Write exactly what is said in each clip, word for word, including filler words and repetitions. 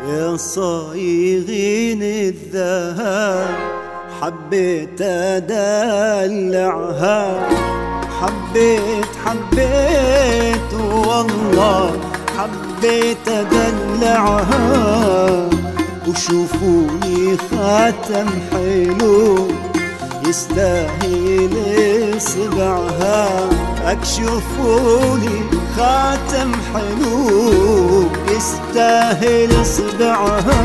يا صايغين الذهب حبيت أدلعها، حبيت حبيت والله حبيت أدلعها. وشوفوني خاتم حلو يستاهل سبعها، اكشفوني خاتم حلو يستاهل سبعها.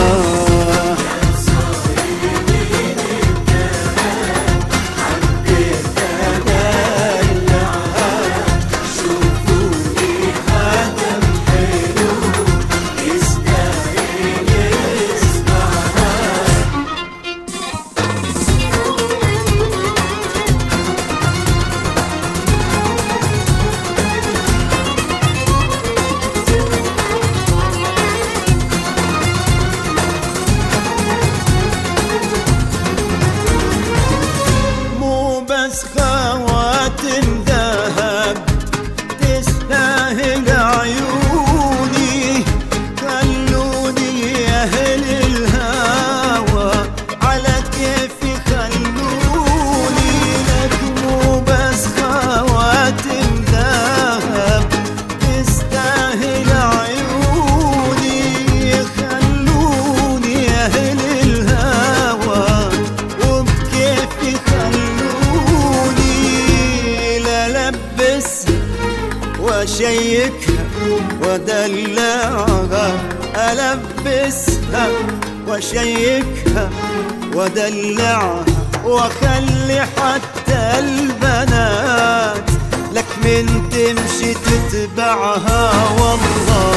خواتم ذهب تستاهل عيوني، خلوني يا أهل الهوى على كيفي خلوني. لك مو بس خواتم ذهب تستاهل عيوني، خلوني يا أهل الهوى وبكيفي خلوني. واشيكها ودلعها، البسها واشيكها ودلعها، واخلي حتى البنات لك من تمشي تتبعها. والله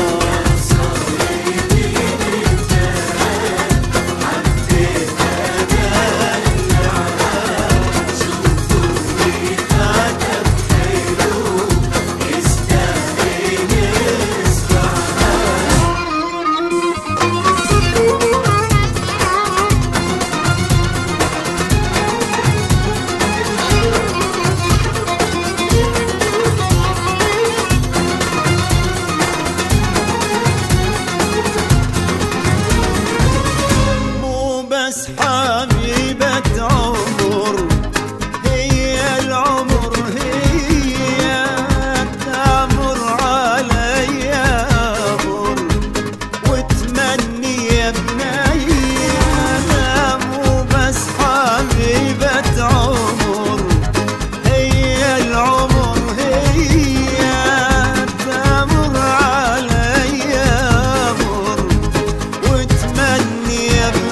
حبيبة عمر، هي العمر هي تمر علي أمر وتمني يا بني. أنا مو بس حبيبة عمر، هي العمر هي تمر علي أمر وتمني يا بني.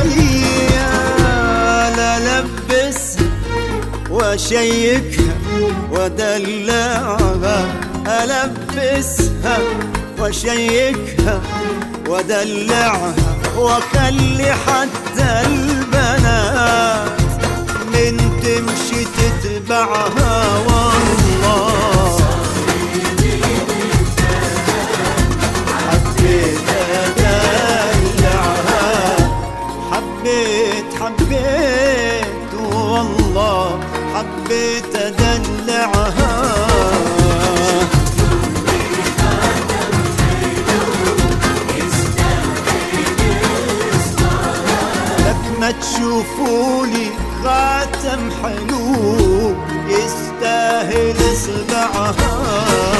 واشيكها ودلعها، البسها واشيكها ودلعها، واخلي حتى البنات من تمشي تتبعها. والله حبيت ادلعها، حبيت حبيت والله حبيت أدلعها. لك ما تشوفولي خاتم حلو يستاهل سبعها.